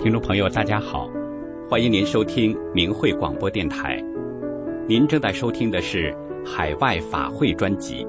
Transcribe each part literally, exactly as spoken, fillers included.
听众朋友大家好，欢迎您收听明慧广播电台。您正在收听的是海外法会专辑。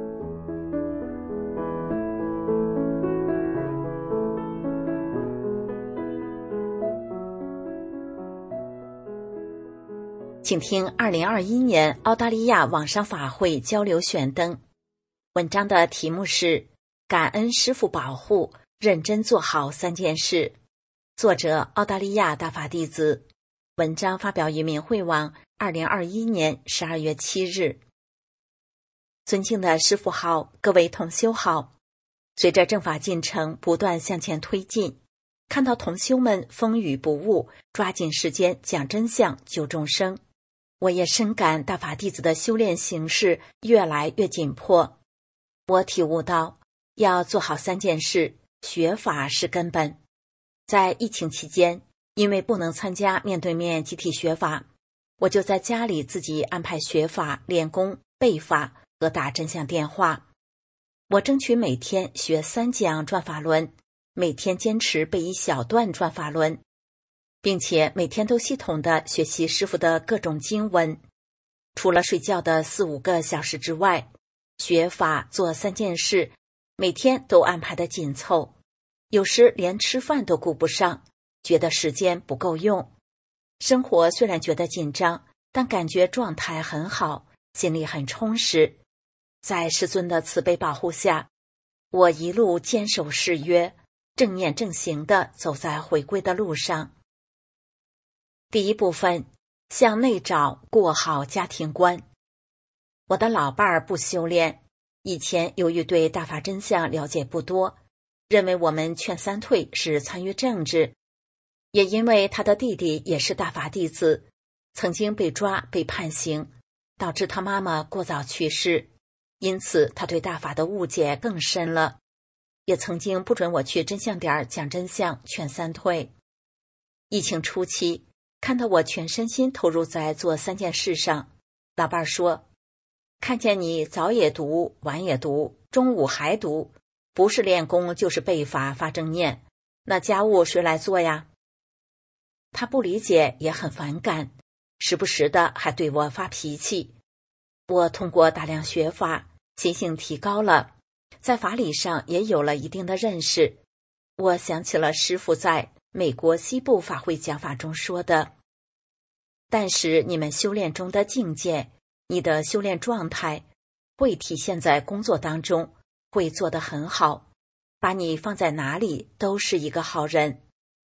请听二零二一年澳大利亚网上法会交流选灯。文章的题目是感恩师父保护，认真做好三件事。作者澳大利亚大法弟子。文章发表于明慧网二零二一年十二月七日。尊敬的师父好，各位同修好。随着正法进程不断向前推进，看到同修们风雨不误，抓紧时间讲真相救众生，我也深感大法弟子的修炼形势越来越紧迫。我体悟到要做好三件事，学法是根本。在疫情期间，因为不能参加面对面集体学法，我就在家里自己安排学法、练功、背法和打真相电话。我争取每天学三讲转法轮，每天坚持背一小段转法轮，并且每天都系统地学习师父的各种经文。除了睡觉的四五个小时之外，学法做三件事，每天都安排得紧凑，有时连吃饭都顾不上，觉得时间不够用。生活虽然觉得紧张，但感觉状态很好，心里很充实。在师尊的慈悲保护下，我一路坚守誓约，正念正行地走在回归的路上。第一部分，向内找，过好家庭观。我的老伴儿不修炼，以前由于对大法真相了解不多，认为我们劝三退是参与政治，也因为他的弟弟也是大法弟子，曾经被抓被判刑，导致他妈妈过早去世，因此他对大法的误解更深了，也曾经不准我去真相点讲真相劝三退。疫情初期，看到我全身心投入在做三件事上，老伴儿说，看见你早也读，晚也读，中午还读，不是练功就是背法发正念，那家务谁来做呀？他不理解，也很反感，时不时的还对我发脾气。我通过大量学法，心性提高了，在法理上也有了一定的认识。我想起了师父在美国西部法会讲法中说的，但是你们修炼中的境界，你的修炼状态会体现在工作当中，会做得很好，把你放在哪里都是一个好人。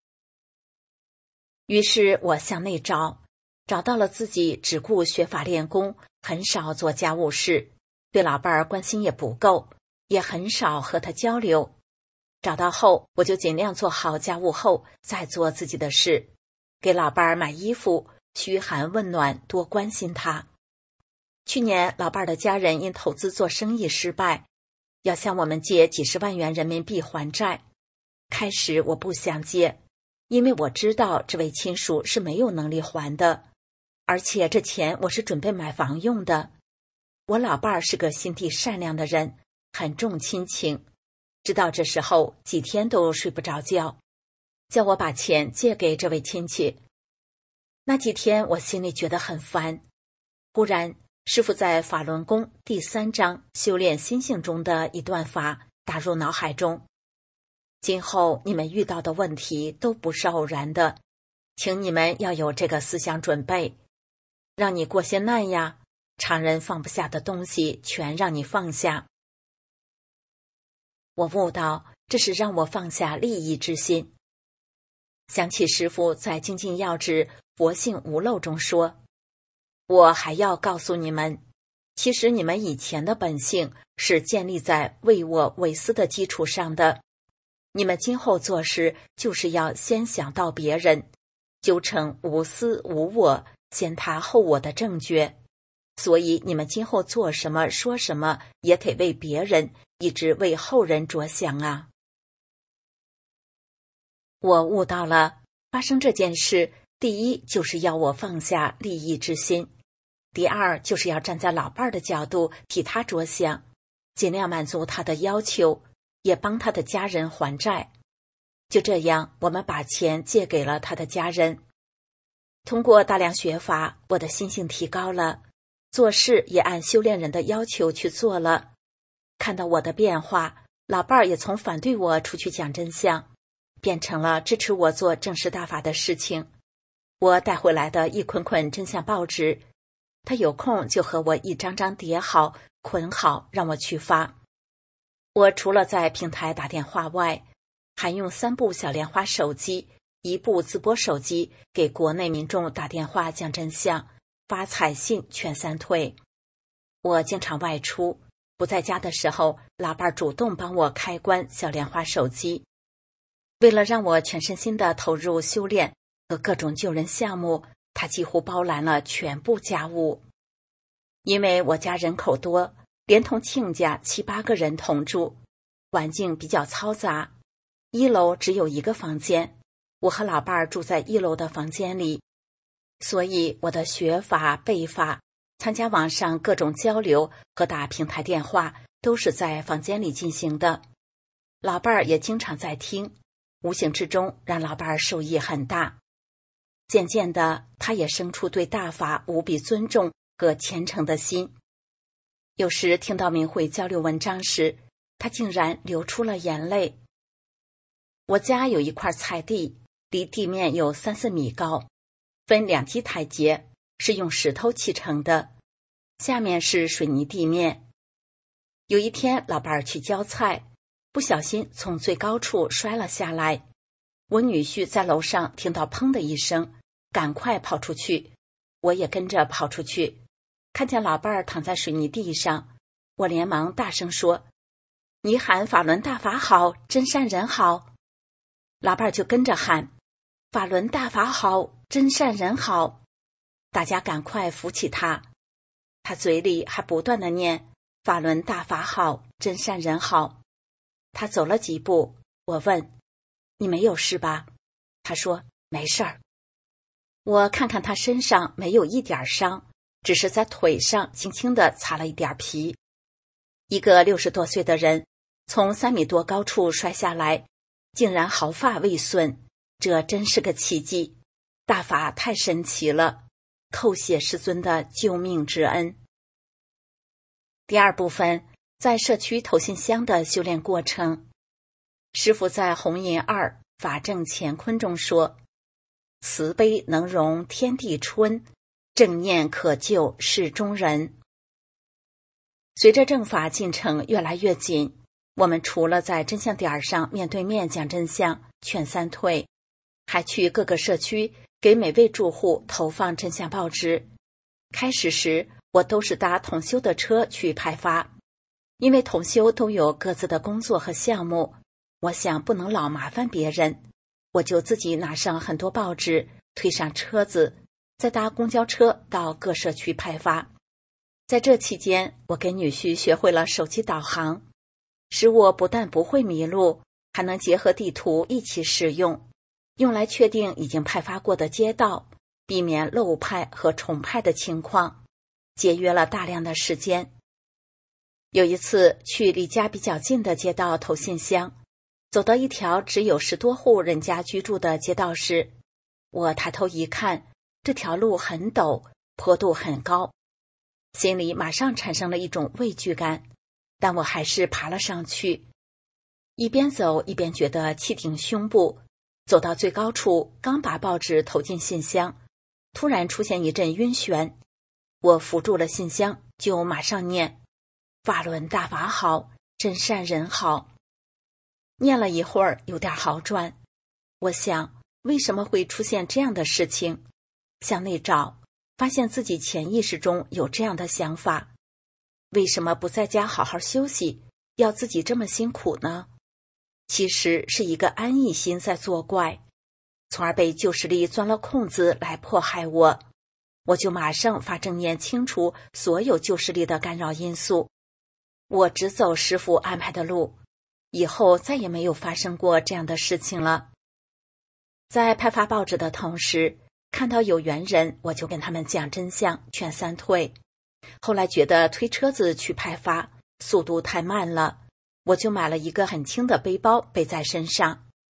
于是我向内找，找到了自己只顾学法练功，很少做家务事，对老伴儿关心也不够，也很少和他交流。找到后，我就尽量做好家务后再做自己的事，给老伴儿买衣服，嘘寒问暖，多关心他。去年老伴儿的家人因投资做生意失败，要向我们借几十万元人民币还债。开始我不想借，因为我知道这位亲属是没有能力还的，而且这钱我是准备买房用的。我老伴儿是个心地善良的人，很重亲情，知道这时候几天都睡不着觉，叫我把钱借给这位亲戚。那几天我心里觉得很烦，忽然师父在法轮功第三章修炼心性中的一段法打入脑海中，今后你们遇到的问题都不是偶然的，请你们要有这个思想准备，让你过些难呀，常人放不下的东西全让你放下。我悟到这是让我放下利益之心。想起师父在《精进要旨佛性无漏》中说，我还要告诉你们，其实你们以前的本性是建立在为我为私的基础上的，你们今后做事就是要先想到别人，修成无私无我，先他后我的正觉。所以你们今后做什么说什么也得为别人，一直为后人着想啊。我悟到了，发生这件事，第一就是要我放下利益之心，第二就是要站在老伴儿的角度替他着想，尽量满足他的要求，也帮他的家人还债。 就这样，我们把钱借给了他的家人。通过大量学法，我的心性提高了，做事也按修炼人的要求去做了。看到我的变化，老伴儿也从反对我出去讲真相，变成了支持我做正式大法的事情。我带回来的一捆捆真相报纸，他有空就和我一张张叠好捆好，让我去发。我除了在平台打电话外，还用三部小莲花手机，一部自拨手机给国内民众打电话讲真相，发彩信劝三退。我经常外出，不在家的时候，老伴主动帮我开关小莲花手机。为了让我全身心地投入修炼和各种救人项目，他几乎包揽了全部家务。因为我家人口多，连同亲家七八个人同住，环境比较嘈杂。一楼只有一个房间，我和老伴儿住在一楼的房间里，所以我的学法、背法、参加网上各种交流和打平台电话都是在房间里进行的。老伴儿也经常在听，无形之中让老伴儿受益很大。渐渐的，他也生出对大法无比尊重和虔诚的心。有时听到明慧交流文章时，他竟然流出了眼泪。我家有一块菜地，离地面有三四米高，分两级台阶，是用石头砌成的，下面是水泥地面。有一天，老伴儿去浇菜，不小心从最高处摔了下来。我女婿在楼上听到砰的一声，赶快跑出去，我也跟着跑出去，看见老伴儿躺在水泥地上，我连忙大声说：“你喊法轮大法好，真善人好。”老伴儿就跟着喊：“法轮大法好，真善人好。”大家赶快扶起他，他嘴里还不断地念：“法轮大法好，真善人好。”他走了几步，我问：“你没有事吧？”他说：“没事儿。”我看看他身上没有一点伤，只是在腿上轻轻地擦了一点皮。一个六十多岁的人从三米多高处摔下来，竟然毫发未损，这真是个奇迹。大法太神奇了，叩谢师尊的救命之恩。第二部分，在社区投信箱的修炼过程。师父在红银二法正乾坤中说：“慈悲能容天地春，正念可救世中人。”随着正法进程越来越紧，我们除了在真相点上面对面讲真相劝三退，还去各个社区给每位住户投放真相报纸。开始时我都是搭同修的车去派发，因为同修都有各自的工作和项目，我想不能老麻烦别人，我就自己拿上很多报纸，推上车子，再搭公交车到各社区派发。在这期间，我给女婿学会了手机导航，使我不但不会迷路，还能结合地图一起使用，用来确定已经派发过的街道，避免漏派和重派的情况，节约了大量的时间。有一次去离家比较近的街道投信箱，走到一条只有十多户人家居住的街道时，我抬头一看，这条路很陡，坡度很高，心里马上产生了一种畏惧感，但我还是爬了上去。一边走一边觉得气顶胸部，走到最高处，刚把报纸投进信箱，突然出现一阵晕眩。我扶住了信箱，就马上念：“法轮大法好，真善人好。”念了一会儿，有点好转。我想，为什么会出现这样的事情？向内找，发现自己潜意识中有这样的想法。为什么不在家好好休息，要自己这么辛苦呢？其实是一个安逸心在作怪，从而被旧势力钻了空子来迫害我。我就马上发正念清除所有旧势力的干扰因素，我只走师父安排的路，以后再也没有发生过这样的事情了。在派发报纸的同时，看到有缘人，我就跟他们讲真相劝三退。后来觉得推车子去派发速度太慢了，我就买了一个很轻的背包背在身上。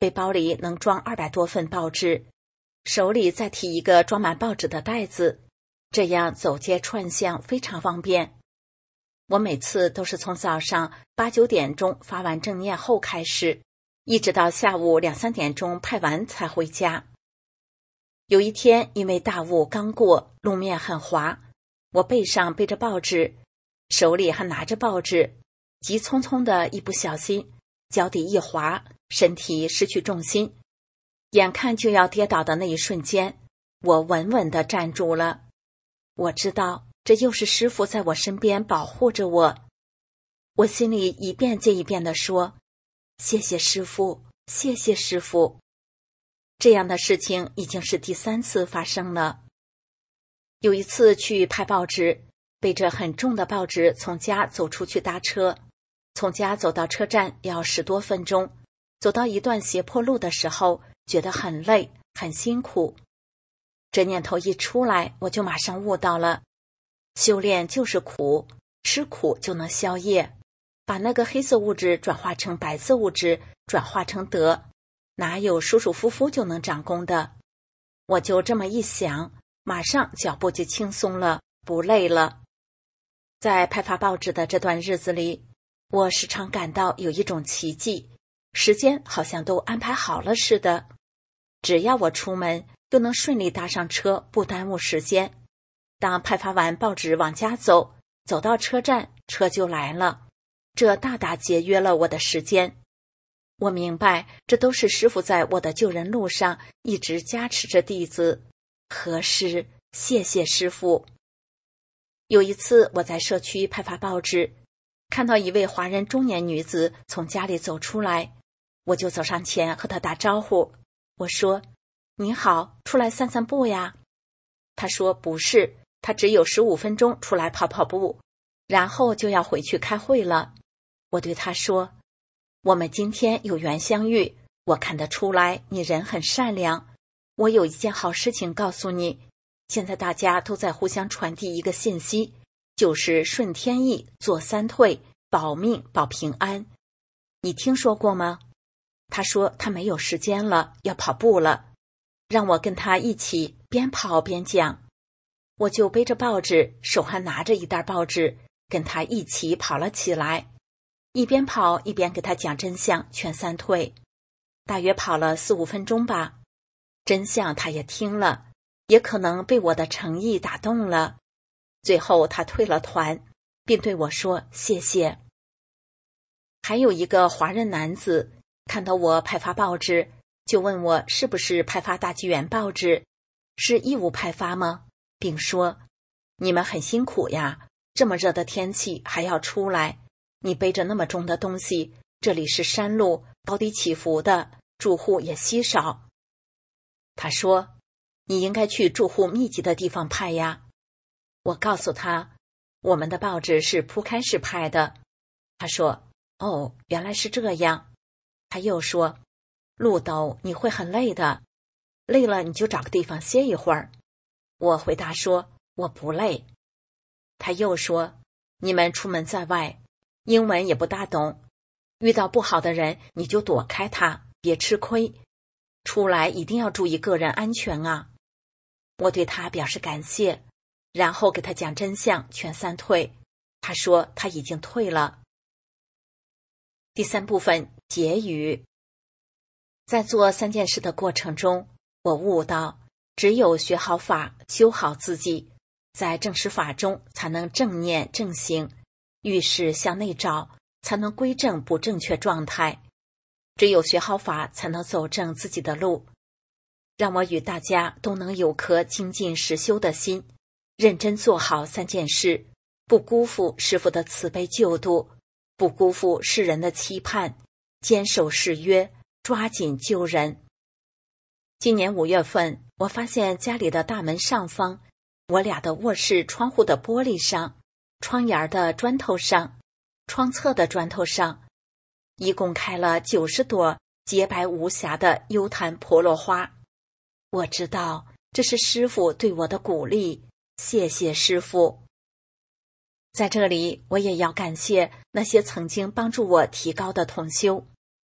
背包里能装二百多份报纸，手里再提一个装满报纸的袋子，这样走街串巷非常方便。我每次都是从早上八九点钟发完正念后开始，一直到下午两三点钟派完才回家。有一天，因为大雾刚过，路面很滑，我背上背着报纸，手里还拿着报纸，急匆匆的一不小心，脚底一滑，身体失去重心，眼看就要跌倒的那一瞬间，我稳稳地站住了。我知道这又是师父在我身边保护着我，我心里一遍接一遍地说，谢谢师父，谢谢师父。这样的事情已经是第三次发生了。有一次去派报纸，背着很重的报纸从家走出去搭车，从家走到车站要十多分钟，走到一段斜坡路的时候，觉得很累，很辛苦。这念头一出来，我就马上悟到了，修炼就是苦，吃苦就能消业，把那个黑色物质转化成白色物质，转化成德，哪有舒舒服服就能长功的？我就这么一想，马上脚步就轻松了，不累了。在派发报纸的这段日子里，我时常感到有一种奇迹，时间好像都安排好了似的，只要我出门就能顺利搭上车，不耽误时间。当派发完报纸往家走，走到车站，车就来了，这大大节约了我的时间。我明白，这都是师父在我的救人路上一直加持着弟子，何时谢谢师父。有一次我在社区派发报纸，看到一位华人中年女子从家里走出来，我就走上前和她打招呼，我说，你好，出来散散步呀？她说不是，她只有十五分钟出来跑跑步，然后就要回去开会了。我对她说，我们今天有缘相遇，我看得出来你人很善良，我有一件好事情告诉你，现在大家都在互相传递一个信息，就是顺天意，做三退，保命保平安，你听说过吗？他说他没有时间了，要跑步了，让我跟他一起边跑边讲。我就背着报纸，手还拿着一袋报纸，跟他一起跑了起来，一边跑一边给他讲真相，劝三退。大约跑了四五分钟吧，真相他也听了，也可能被我的诚意打动了，最后他退了团，并对我说谢谢。还有一个华人男子看到我派发报纸，就问我是不是派发大纪元报纸，是义务派发吗？并说，你们很辛苦呀，这么热的天气还要出来，你背着那么重的东西，这里是山路，高低起伏的，住户也稀少。他说，你应该去住户密集的地方派呀。我告诉他，我们的报纸是铺开式派的。他说，哦，原来是这样。他又说，路陡，你会很累的，累了你就找个地方歇一会儿。我回答说，我不累。他又说，你们出门在外，英文也不大懂，遇到不好的人你就躲开他，别吃亏，出来一定要注意个人安全啊。我对他表示感谢，然后给他讲真相，劝三退。他说他已经退了。第三部分，结语。在做三件事的过程中，我悟到，只有学好法，修好自己，在正实法中才能正念正行，遇事向内找，才能归正不正确状态。只有学好法，才能走正自己的路。让我与大家都能有颗精进实修的心，认真做好三件事，不辜负师父的慈悲救度，不辜负世人的期盼，坚守誓约，抓紧救人。今年五月份，我发现家里的大门上方，我俩的卧室窗户的玻璃上，窗沿的砖头上，窗侧的砖头上，一共开了九十朵洁白无瑕的幽檀婆罗花。我知道这是师父对我的鼓励，谢谢师父。在这里，我也要感谢那些曾经帮助我提高的同修。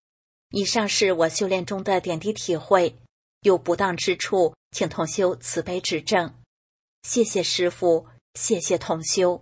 以上是我修炼中的点滴体会，有不当之处，请同修慈悲指正。谢谢师父，谢谢同修。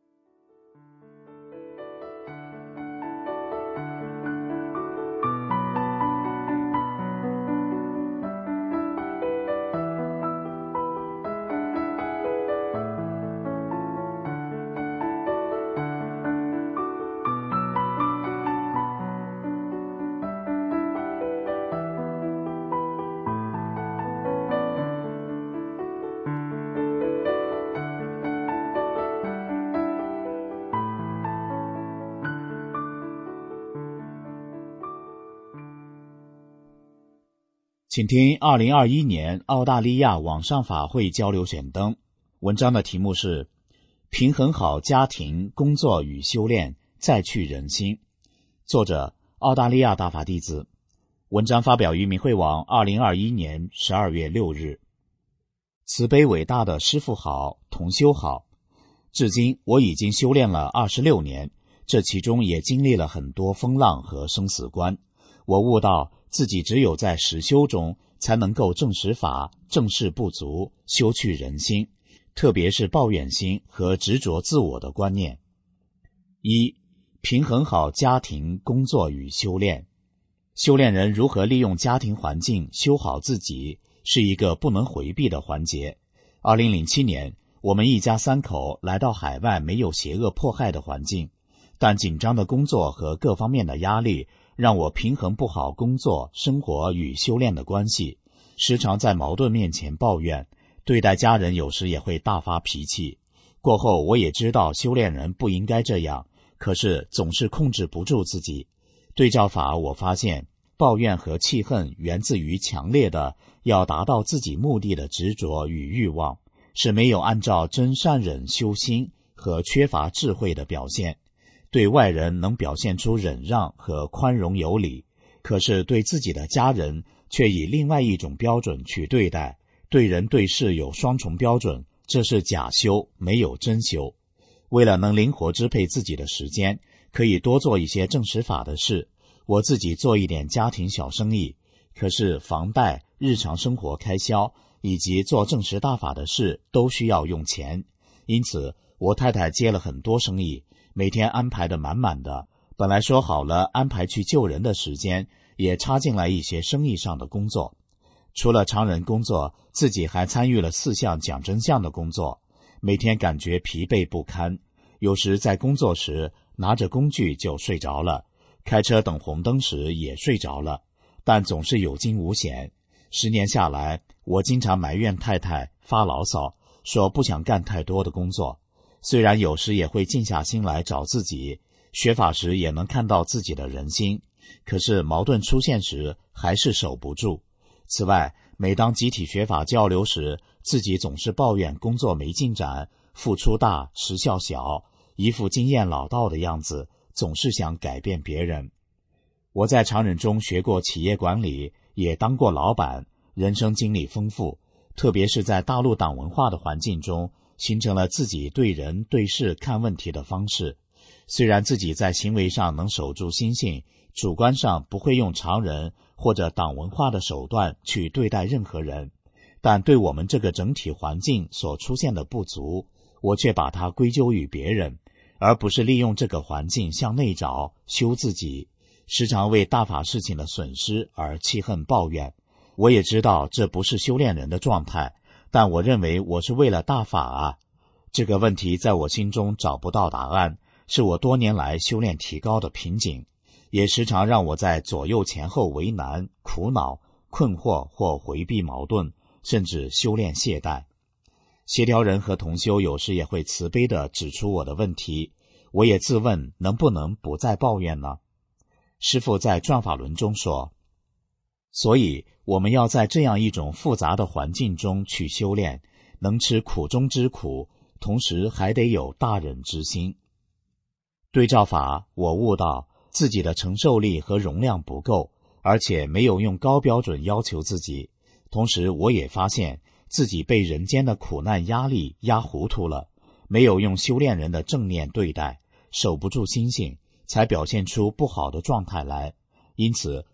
请听二零二一年澳大利亚网上法会交流选灯，文章的题目是平衡好家庭、工作与修炼，再去人心。作者澳大利亚大法弟子。文章发表于明慧网二零二一年十二月六日。慈悲伟大的师父好，同修好。至今我已经修炼了二十六年，这其中也经历了很多风浪和生死关。我悟到自己只有在实修中才能够正实法，正视不足，修去人心，特别是抱怨心和执着自我的观念。一、平衡好家庭、工作与修炼。修炼人如何利用家庭环境修好自己，是一个不能回避的环节。二零零七年，我们一家三口来到海外没有邪恶迫害的环境，但紧张的工作和各方面的压力让我平衡不好工作、生活与修炼的关系，时常在矛盾面前抱怨，对待家人有时也会大发脾气。过后我也知道修炼人不应该这样，可是总是控制不住自己。对照法，我发现抱怨和气恨源自于强烈的要达到自己目的的执着与欲望，是没有按照真善忍修心和缺乏智慧的表现。对外人能表现出忍让和宽容有礼，可是对自己的家人却以另外一种标准去对待，对人对事有双重标准，这是假修，没有真修。为了能灵活支配自己的时间，可以多做一些正实法的事。我自己做一点家庭小生意，可是房贷、日常生活开销以及做正实大法的事都需要用钱，因此我太太接了很多生意，每天安排得满满的，本来说好了安排去救人的时间，也插进来一些生意上的工作。除了常人工作，自己还参与了四项讲真相的工作，每天感觉疲惫不堪，有时在工作时拿着工具就睡着了，开车等红灯时也睡着了，但总是有惊无险。十年下来，我经常埋怨太太，发牢骚，说不想干太多的工作。虽然有时也会静下心来找自己，学法时也能看到自己的人心，可是矛盾出现时还是守不住。此外，每当集体学法交流时，自己总是抱怨工作没进展，付出大，时效小，一副经验老道的样子，总是想改变别人。我在常人中学过企业管理，也当过老板，人生经历丰富，特别是在大陆党文化的环境中，形成了自己对人对事看问题的方式。虽然自己在行为上能守住心性，主观上不会用常人或者党文化的手段去对待任何人，但对我们这个整体环境所出现的不足，我却把它归咎于别人，而不是利用这个环境向内找，修自己，时常为大法事情的损失而气恨抱怨。我也知道这不是修炼人的状态，但我认为我是为了大法啊。这个问题在我心中找不到答案，是我多年来修炼提高的瓶颈，也时常让我在左右前后为难、苦恼、困惑或回避矛盾，甚至修炼懈怠。协调人和同修有时也会慈悲地指出我的问题，我也自问能不能不再抱怨呢？师父在转法轮中说，所以我们要在这样一种复杂的环境中去修炼，能吃苦中之苦，同时还得有大忍之心。对照法，我悟到自己的承受力和容量不够，而且没有用高标准要求自己。同时我也发现自己被人间的苦难压力压糊涂了，没有用修炼人的正念对待，守不住心性，才表现出不好的状态来。因此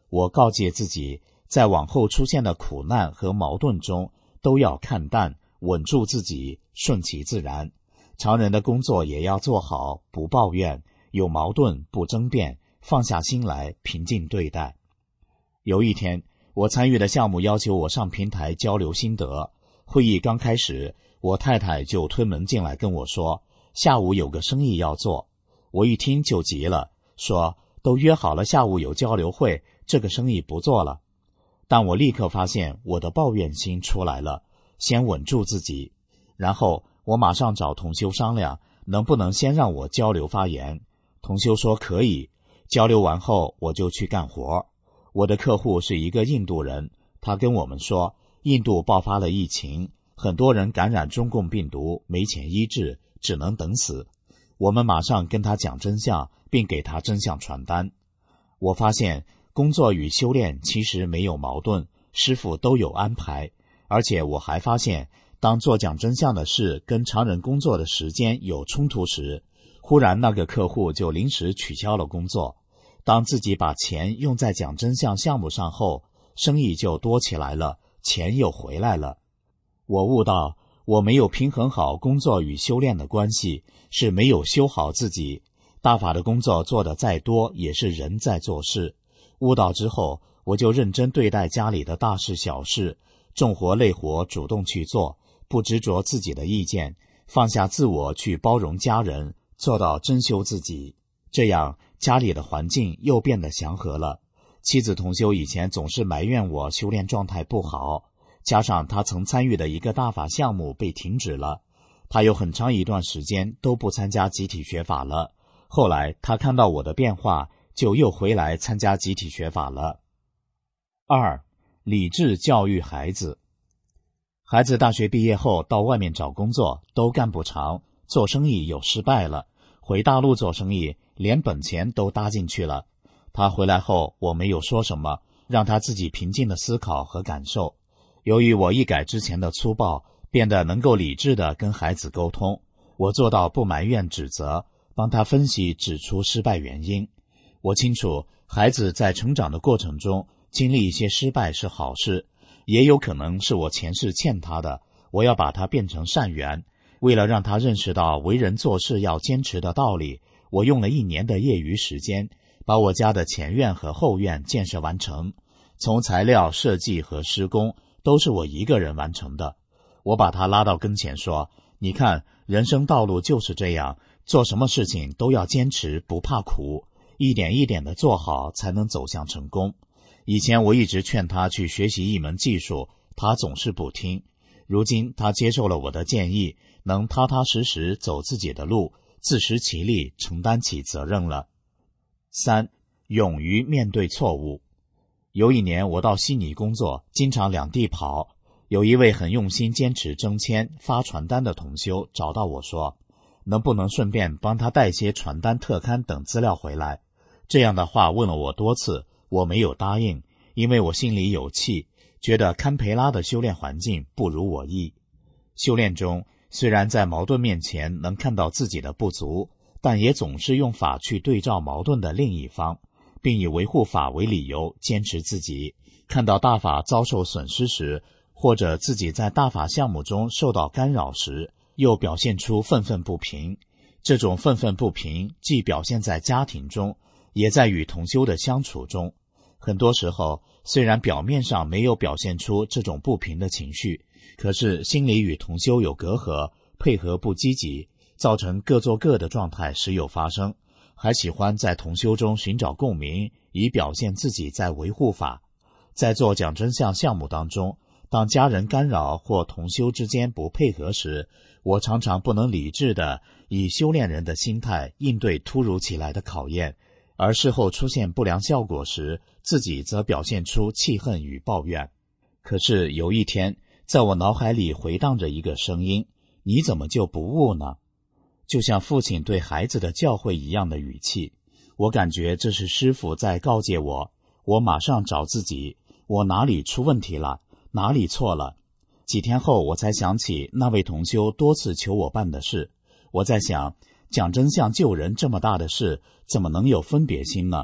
我告诫自己，在往后出现的苦难和矛盾中，都要看淡，稳住自己，顺其自然。常人的工作也要做好，不抱怨，有矛盾不争辩，放下心来，平静对待。有一天，我参与的项目要求我上平台交流心得。会议刚开始，我太太就推门进来跟我说，下午有个生意要做。我一听就急了，说都约好了下午有交流会，这个生意不做了。但我立刻发现我的抱怨心出来了，先稳住自己，然后我马上找同修商量，能不能先让我交流发言。同修说可以。交流完后，我就去干活。我的客户是一个印度人，他跟我们说，印度爆发了疫情，很多人感染中共病毒，没钱医治，只能等死。我们马上跟他讲真相，并给他真相传单。我发现工作与修炼其实没有矛盾，师父都有安排。而且我还发现，当做讲真相的事跟常人工作的时间有冲突时，忽然那个客户就临时取消了工作。当自己把钱用在讲真相项目上后，生意就多起来了，钱又回来了。我悟到，我没有平衡好工作与修炼的关系，是没有修好自己。大法的工作做得再多，也是人在做事。悟到之后，我就认真对待家里的大事小事，重活累活主动去做，不执着自己的意见，放下自我去包容家人，做到真修自己。这样家里的环境又变得祥和了。妻子同修以前总是埋怨我修炼状态不好，加上他曾参与的一个大法项目被停止了，他有很长一段时间都不参加集体学法了。后来他看到我的变化，就又回来参加集体学法了。二、理智教育孩子。孩子大学毕业后到外面找工作都干不长，做生意又失败了，回大陆做生意连本钱都搭进去了。他回来后，我没有说什么，让他自己平静的思考和感受。由于我一改之前的粗暴，变得能够理智地跟孩子沟通，我做到不埋怨指责，帮他分析指出失败原因。我清楚孩子在成长的过程中经历一些失败是好事，也有可能是我前世欠他的，我要把它变成善缘。为了让他认识到为人做事要坚持的道理，我用了一年的业余时间，把我家的前院和后院建设完成，从材料设计和施工都是我一个人完成的。我把他拉到跟前说，你看，人生道路就是这样，做什么事情都要坚持，不怕苦，一点一点的做好才能走向成功。以前我一直劝他去学习一门技术，他总是不听。如今他接受了我的建议，能踏踏实实走自己的路，自食其力，承担起责任了。三、勇于面对错误。有一年我到悉尼工作，经常两地跑，有一位很用心坚持征签发传单的同修找到我说，能不能顺便帮他带些传单特刊等资料回来。这样的话问了我多次，我没有答应，因为我心里有气，觉得堪培拉的修炼环境不如我意。修炼中虽然在矛盾面前能看到自己的不足，但也总是用法去对照矛盾的另一方，并以维护法为理由坚持自己。看到大法遭受损失时，或者自己在大法项目中受到干扰时，又表现出愤愤不平。这种愤愤不平既表现在家庭中，也在与同修的相处中。很多时候，虽然表面上没有表现出这种不平的情绪，可是心里与同修有隔阂，配合不积极，造成各做各的状态时有发生，还喜欢在同修中寻找共鸣，以表现自己在维护法。在做讲真相项目当中，当家人干扰或同修之间不配合时，我常常不能理智地以修炼人的心态应对突如其来的考验，而事后出现不良效果时，自己则表现出气恨与抱怨。可是有一天，在我脑海里回荡着一个声音，你怎么就不悟呢？就像父亲对孩子的教诲一样的语气。我感觉这是师父在告诫我，我马上找自己，我哪里出问题了，哪里错了。几天后我才想起那位同修多次求我办的事。我在想，讲真相救人这么大的事，怎么能有分别心呢？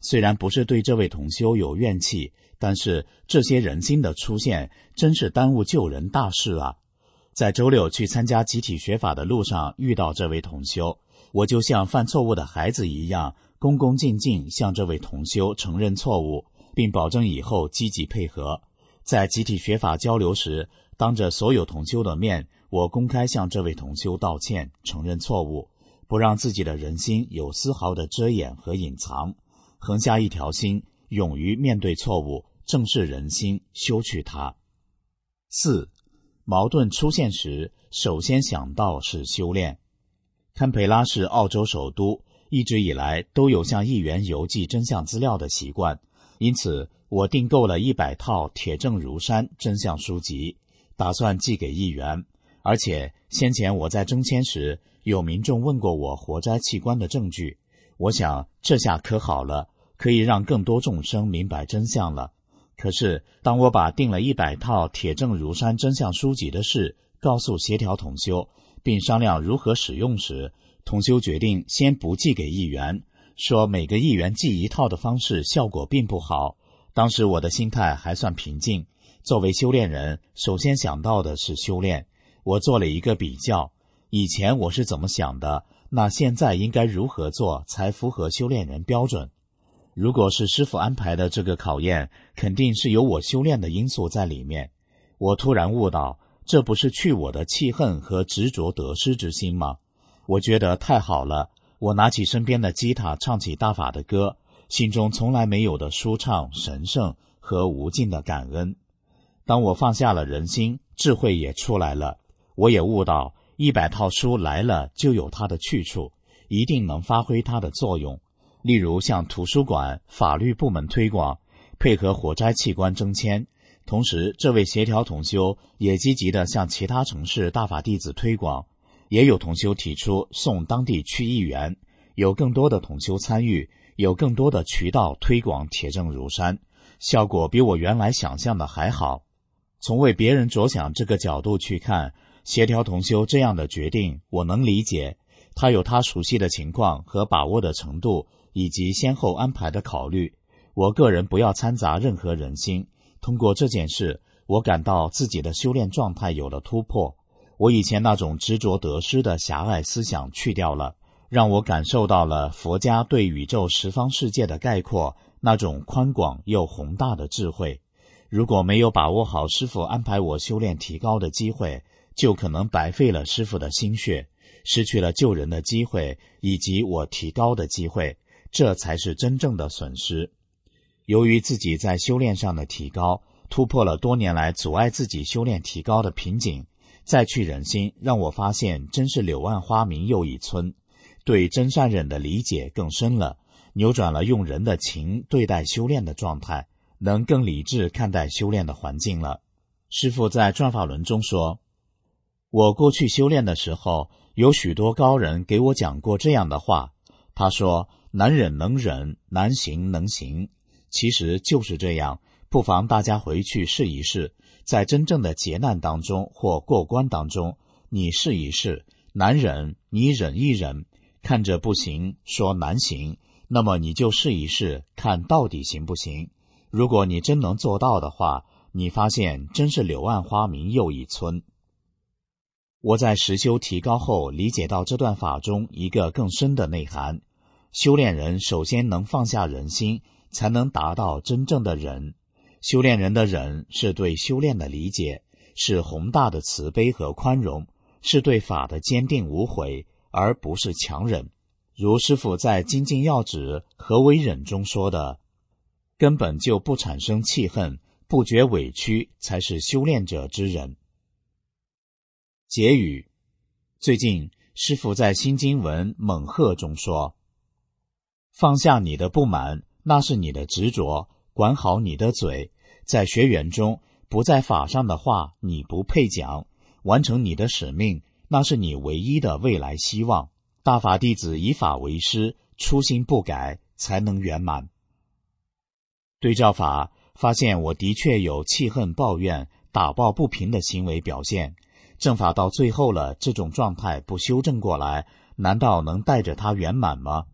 虽然不是对这位同修有怨气，但是这些人心的出现真是耽误救人大事啊。在周六去参加集体学法的路上遇到这位同修，我就像犯错误的孩子一样，恭恭敬敬向这位同修承认错误，并保证以后积极配合。在集体学法交流时，当着所有同修的面，我公开向这位同修道歉，承认错误，不让自己的人心有丝毫的遮掩和隐藏，横下一条心，勇于面对错误，正视人心，修去它。四、矛盾出现时，首先想到是修炼。堪培拉是澳洲首都，一直以来都有向议员邮寄真相资料的习惯，因此我订购了一百套铁证如山真相书籍，打算寄给议员。而且先前我在征签时，有民众问过我活摘器官的证据，我想这下可好了，可以让更多众生明白真相了。可是当我把订了一百套铁证如山真相书籍的事告诉协调同修，并商量如何使用时，同修决定先不寄给议员，说每个议员寄一套的方式效果并不好。当时我的心态还算平静，作为修炼人，首先想到的是修炼。我做了一个比较，以前我是怎么想的，那现在应该如何做才符合修炼人标准？如果是师父安排的这个考验，肯定是有我修炼的因素在里面。我突然悟到，这不是去我的气恨和执着得失之心吗？我觉得太好了，我拿起身边的吉他唱起大法的歌，心中从来没有的舒畅、神圣和无尽的感恩。当我放下了人心，智慧也出来了。我也悟到，一百套书来了就有它的去处，一定能发挥它的作用。例如向图书馆、法律部门推广，配合火灾器官征签。同时这位协调同修也积极地向其他城市大法弟子推广，也有同修提出送当地区议员，有更多的同修参与，有更多的渠道推广铁证如山，效果比我原来想象的还好。从为别人着想这个角度去看，协调同修这样的决定我能理解，他有他熟悉的情况和把握的程度，以及先后安排的考虑。我个人不要掺杂任何人心。通过这件事，我感到自己的修炼状态有了突破。我以前那种执着得失的狭隘思想去掉了，让我感受到了佛家对宇宙十方世界的概括，那种宽广又宏大的智慧。如果没有把握好师父安排我修炼提高的机会，就可能白费了师父的心血，失去了救人的机会以及我提高的机会，这才是真正的损失。由于自己在修炼上的提高，突破了多年来阻碍自己修炼提高的瓶颈，再去人心，让我发现真是柳暗花明又一村，对真善忍的理解更深了，扭转了用人的情对待修炼的状态，能更理智看待修炼的环境了。师父在转法轮中说，我过去修炼的时候，有许多高人给我讲过这样的话，他说难忍能忍，难行能行。其实就是这样，不妨大家回去试一试，在真正的劫难当中或过关当中，你试一试，难忍你忍一忍，看着不行说难行，那么你就试一试，看到底行不行。如果你真能做到的话，你发现真是柳暗花明又一村。我在实修提高后，理解到这段法中一个更深的内涵，修炼人首先能放下人心，才能达到真正的忍。修炼人的忍是对修炼的理解，是宏大的慈悲和宽容，是对法的坚定无悔，而不是强忍。如师父在精进要旨何为忍中说的，根本就不产生气恨，不觉委屈，才是修炼者之忍。结语：最近师父在新经文猛鹤中说，放下你的不满，那是你的执着，管好你的嘴。在学员中，不在法上的话你不配讲，完成你的使命，那是你唯一的未来希望。大法弟子以法为师，初心不改，才能圆满。对照法，发现我的确有气恨抱怨、打抱不平的行为表现。正法到最后了，这种状态不修正过来，难道能带着它圆满吗？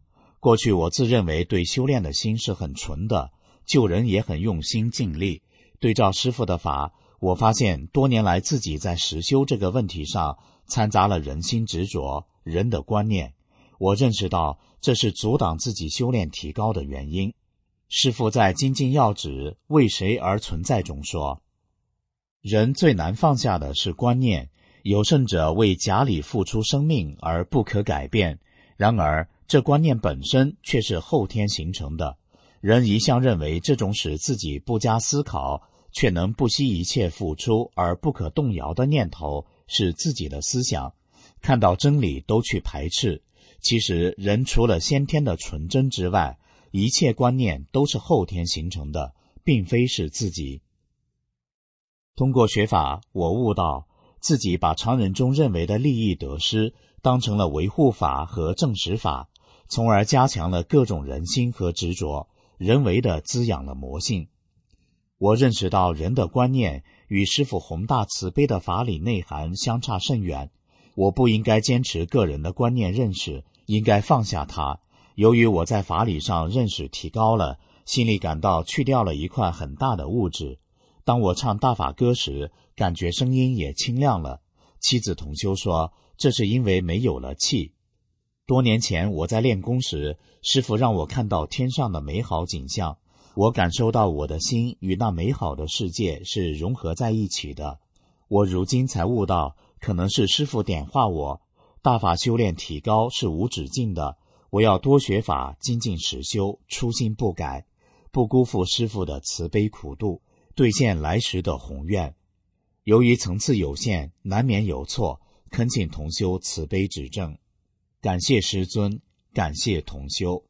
过去我自认为对修炼的心是很纯的，救人也很用心尽力。对照师父的法，我发现多年来自己在实修这个问题上掺杂了人心执着、人的观念。我认识到这是阻挡自己修炼提高的原因。师父在《精进要旨为谁而存在》中说，人最难放下的是观念，有甚者为假理付出生命而不可改变，然而这观念本身却是后天形成的。人一向认为这种使自己不加思考却能不惜一切付出而不可动摇的念头是自己的思想，看到真理都去排斥。其实人除了先天的纯真之外，一切观念都是后天形成的，并非是自己。通过学法，我悟到自己把常人中认为的利益得失当成了维护法和证实法，从而加强了各种人心和执着，人为地滋养了魔性。我认识到人的观念与师父宏大慈悲的法理内涵相差甚远，我不应该坚持个人的观念认识，应该放下它。由于我在法理上认识提高了，心里感到去掉了一块很大的物质。当我唱大法歌时，感觉声音也清亮了。妻子同修说，这是因为没有了气。多年前我在练功时，师父让我看到天上的美好景象，我感受到我的心与那美好的世界是融合在一起的。我如今才悟到，可能是师父点化我，大法修炼提高是无止境的，我要多学法，精进实修，初心不改，不辜负师父的慈悲苦度，兑现来时的宏愿。由于层次有限，难免有错，恳请同修慈悲指正。感谢师尊，感谢同修。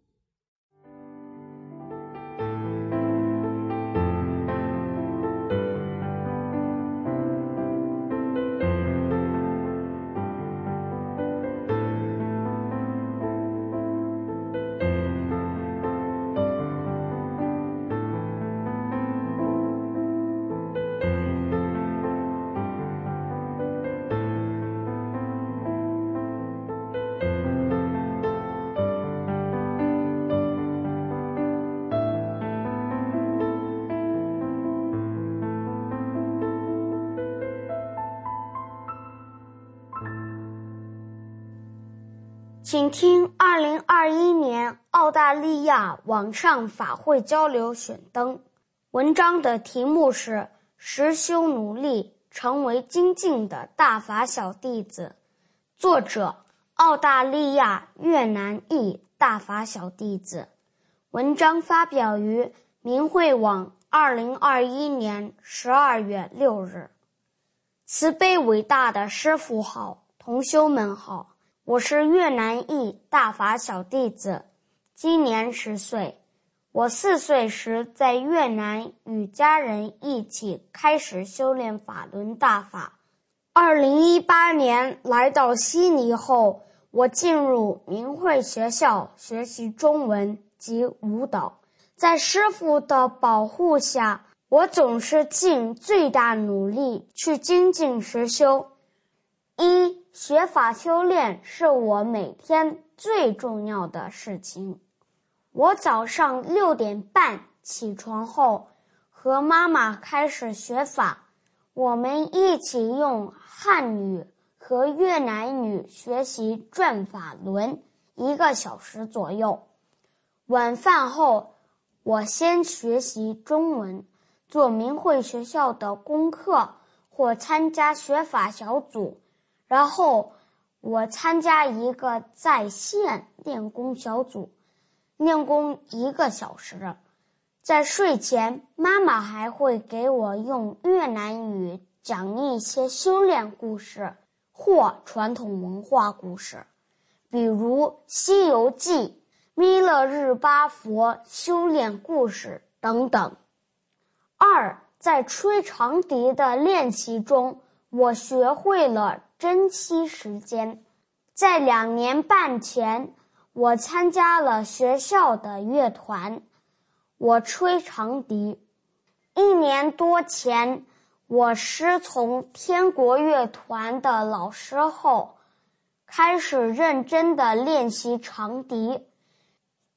请听二零二一年澳大利亚网上法会交流选灯。文章的题目是实修努力成为精进的大法小弟子，作者澳大利亚越南裔大法小弟子。文章发表于明慧网二零二一年十二月六日。慈悲伟大的师父好，同修们好，我是越南裔大法小弟子，今年十岁。我四岁时在越南与家人一起开始修炼法轮大法。二零一八年来到悉尼后，我进入明慧学校学习中文及舞蹈。在师父的保护下，我总是尽最大努力去精进实修。一、学法修炼是我每天最重要的事情。我早上六点半起床后，和妈妈开始学法。我们一起用汉语和越南语学习转法轮，一个小时左右。晚饭后，我先学习中文，做明慧学校的功课或参加学法小组。然后我参加一个在线练功小组，练功一个小时。在睡前，妈妈还会给我用越南语讲一些修炼故事或传统文化故事，比如《西游记》、弥勒日巴佛修炼故事等等。二，在吹长笛的练习中，我学会了珍惜时间。在两年半前，我参加了学校的乐团，我吹长笛。一年多前，我师从天国乐团的老师后，开始认真地练习长笛。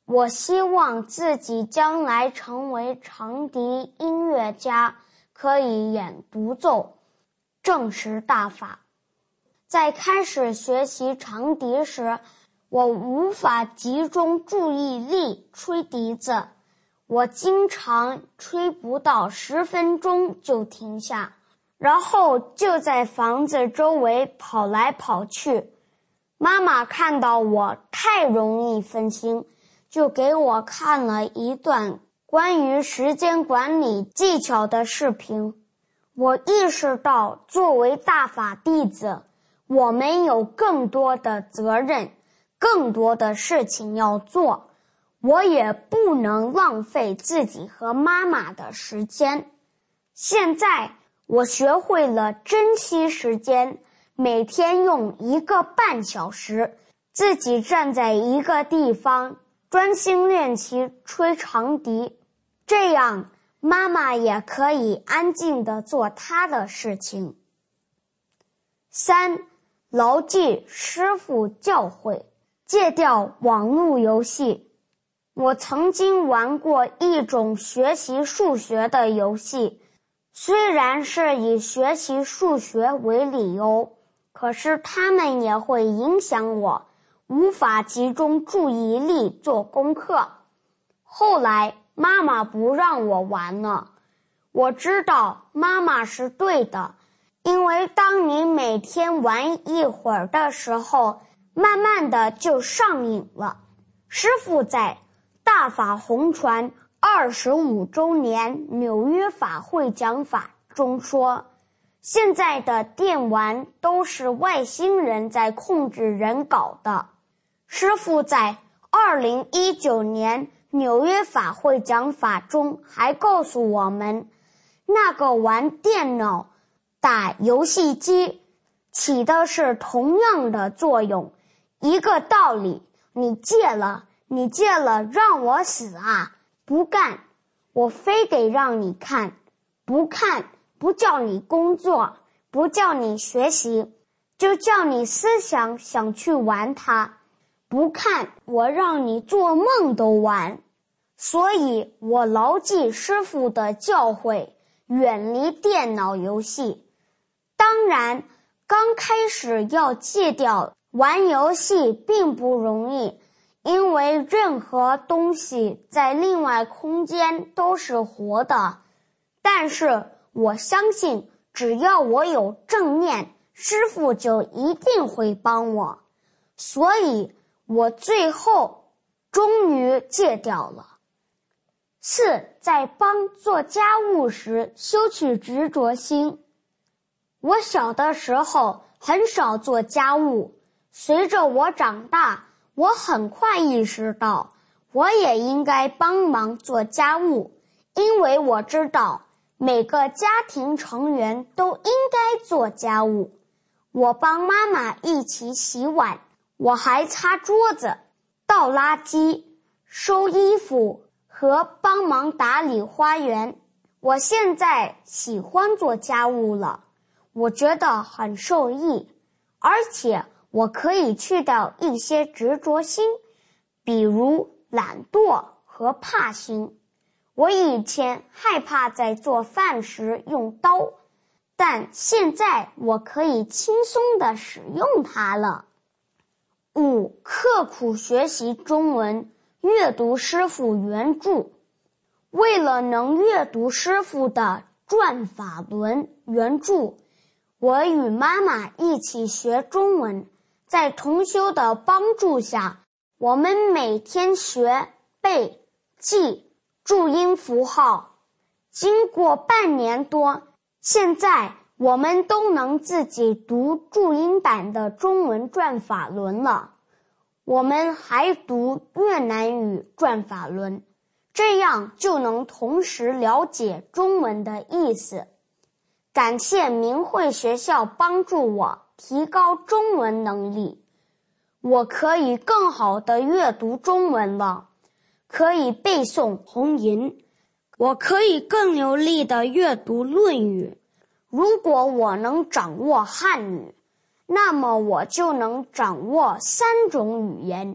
我希望自己将来成为长笛音乐家，可以演独奏，证实大法。在开始学习长笛时，我无法集中注意力吹笛子，我经常吹不到十分钟就停下，然后就在房子周围跑来跑去。妈妈看到我太容易分心，就给我看了一段关于时间管理技巧的视频。我意识到，作为大法弟子，我们有更多的责任，更多的事情要做，我也不能浪费自己和妈妈的时间。现在我学会了珍惜时间，每天用一个半小时，自己站在一个地方，专心练习吹长笛，这样妈妈也可以安静地做她的事情。三，牢记师父教诲，戒掉网络游戏。我曾经玩过一种学习数学的游戏，虽然是以学习数学为理由，可是它们也会影响我，无法集中注意力做功课。后来妈妈不让我玩了，我知道妈妈是对的，因为当你每天玩一会儿的时候，慢慢的就上瘾了。师父在大法红传二十五周年纽约法会讲法中说，现在的电玩都是外星人在控制人搞的。师父在二零一九年纽约法会讲法中还告诉我们，那个玩电脑打游戏机起的是同样的作用，一个道理，你戒了，你戒了，让我死啊！不干，我非得让你看，不看，不叫你工作，不叫你学习，就叫你思想想去玩它，不看，我让你做梦都玩。所以我牢记师父的教诲，远离电脑游戏。当然，刚开始要戒掉玩游戏并不容易，因为任何东西在另外空间都是活的。但是我相信，只要我有正念，师父就一定会帮我。所以我最后终于戒掉了。四，在帮做家务时修去执着心。我小的时候很少做家务，随着我长大，我很快意识到，我也应该帮忙做家务，因为我知道每个家庭成员都应该做家务。我帮妈妈一起洗碗，我还擦桌子、倒垃圾、收衣服和帮忙打理花园。我现在喜欢做家务了，我觉得很受益，而且我可以去掉一些执着心，比如懒惰和怕心。我以前害怕在做饭时用刀，但现在我可以轻松地使用它了。五，刻苦学习中文，阅读师父原著。为了能阅读师父的《转法轮》原著，我与妈妈一起学中文，在同修的帮助下，我们每天学背记注音符号。经过半年多，现在我们都能自己读注音版的中文转法轮了。我们还读越南语转法轮，这样就能同时了解中文的意思。感谢明慧学校帮助我提高中文能力，我可以更好地阅读中文了，可以背诵红吟，我可以更流利地阅读论语。如果我能掌握汉语，那么我就能掌握三种语言，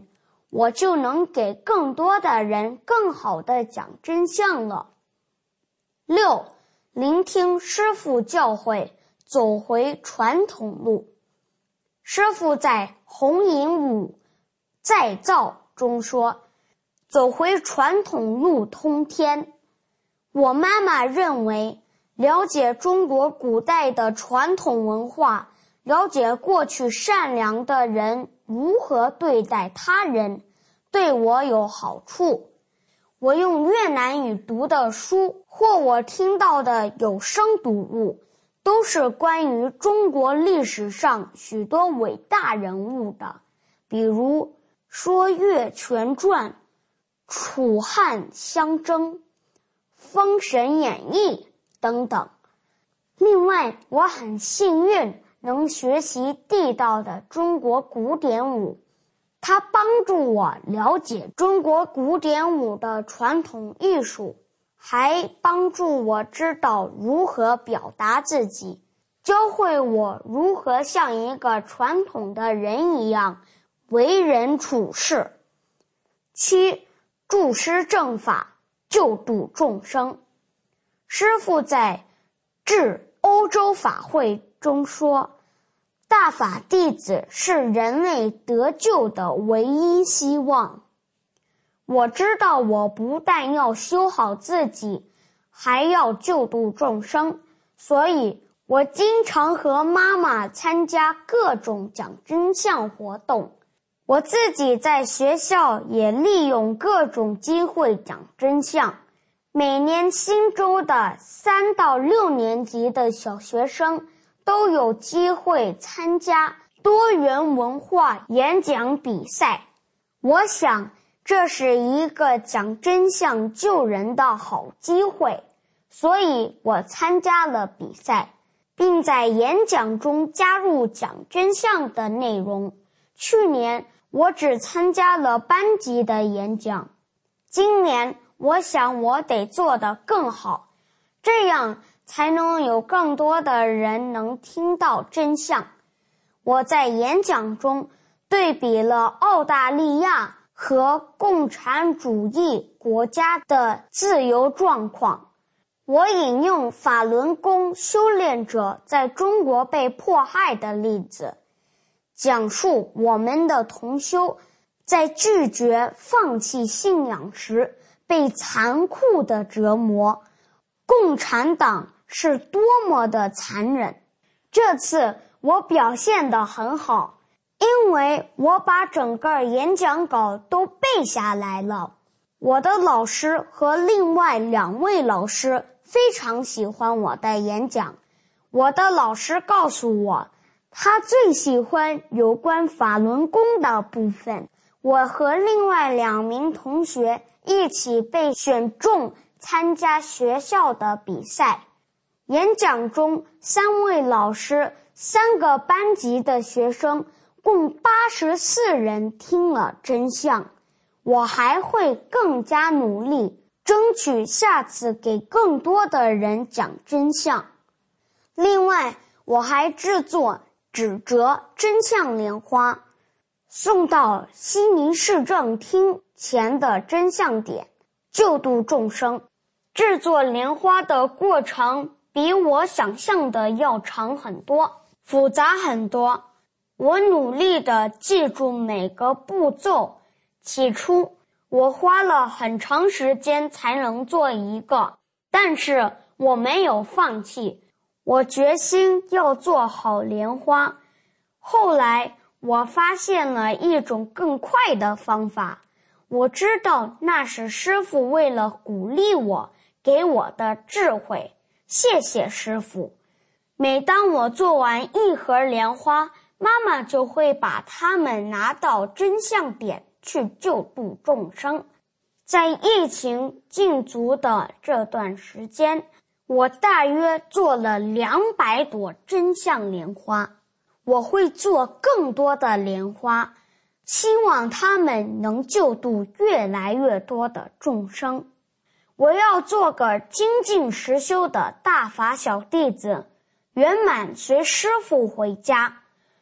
我就能给更多的人更好的讲真相了。六，聆听师父教诲，走回传统路。师父在《弘引五再造》中说，走回传统路通天。我妈妈认为，了解中国古代的传统文化，了解过去善良的人如何对待他人，对我有好处。我用越南语读的书，或我听到的有声读物，都是关于中国历史上许多伟大人物的，比如说岳全传、楚汉相争、封神演义等等。另外，我很幸运能学习地道的中国古典舞，它帮助我了解中国古典舞的传统艺术，还帮助我知道如何表达自己，教会我如何像一个传统的人一样为人处事。七，注师正法，救度众生。师父在致欧洲法会中说，大法弟子是人类得救的唯一希望。我知道我不但要修好自己，还要救度众生，所以我经常和妈妈参加各种讲真相活动。我自己在学校也利用各种机会讲真相。每年新州的三到六年级的小学生都有机会参加多元文化演讲比赛。我想这是一个讲真相救人的好机会，所以我参加了比赛，并在演讲中加入讲真相的内容。去年我只参加了班级的演讲，今年我想我得做得更好，这样才能有更多的人能听到真相。我在演讲中对比了澳大利亚和共产主义国家的自由状况。我引用法轮功修炼者在中国被迫害的例子，讲述我们的同修在拒绝放弃信仰时被残酷的折磨，共产党是多么的残忍。这次我表现得很好，因为我把整个演讲稿都背下来了。我的老师和另外两位老师非常喜欢我的演讲。我的老师告诉我，他最喜欢有关法轮功的部分。我和另外两名同学一起被选中参加学校的比赛。演讲中，三位老师、三个班级的学生，共八十四人听了真相。我还会更加努力，争取下次给更多的人讲真相。另外，我还制作纸折真相莲花，送到悉尼市政厅前的真相点，救度众生。制作莲花的过程比我想象的要长很多，复杂很多。我努力地记住每个步骤，起初我花了很长时间才能做一个，但是我没有放弃，我决心要做好莲花。后来我发现了一种更快的方法，我知道那是师父为了鼓励我给我的智慧，谢谢师父。每当我做完一盒莲花，妈妈就会把它们拿到真相点去救度众生。在疫情禁足的这段时间，我大约做了两百朵真相莲花。我会做更多的莲花，希望它们能救度越来越多的众生。我要做个精进实修的大法小弟子，圆满随师父回家，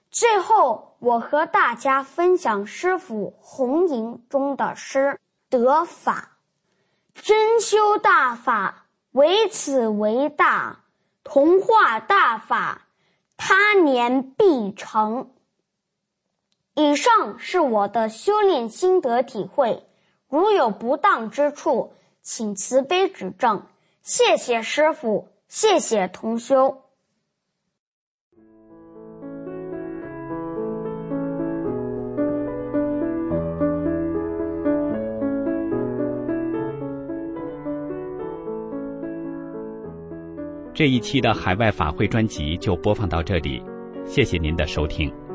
最后，我和大家分享师父弘淫中的诗：得法，真修大法，唯此为大，同化大法，他年必成。以上是我的修炼心得体会，如有不当之处，请慈悲指正。谢谢师父，谢谢同修。 这一期的海外法会专辑就播放到这里，谢谢您的收听。